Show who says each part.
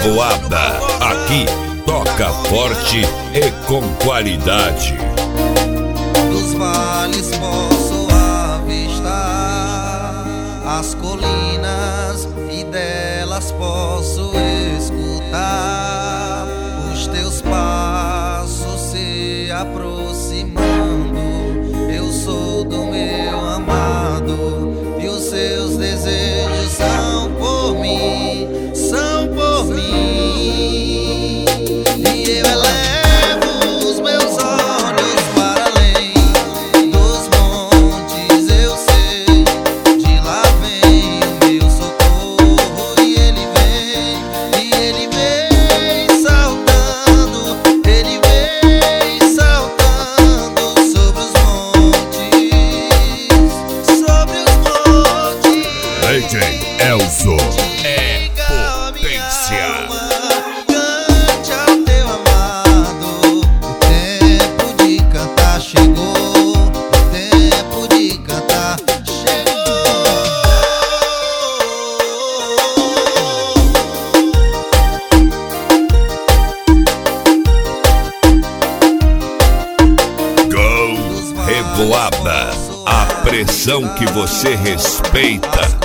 Speaker 1: Revoada. Aqui toca forte e com qualidade.
Speaker 2: Dos vales posso avistar as colinas e delas posso escutar os teus passos se aproximando. Eu sou do meu amado e os seus desejos são por mim, são por mim. E eu elevo os meus olhos para além dos montes, eu sei, de lá vem o meu socorro. E ele vem saltando, ele vem saltando sobre os montes,
Speaker 1: DJ Elzo é potência.
Speaker 2: Cante ao teu amado. O tempo de cantar chegou, o tempo de cantar chegou.
Speaker 1: Go Revoada. A pressão que você respeita.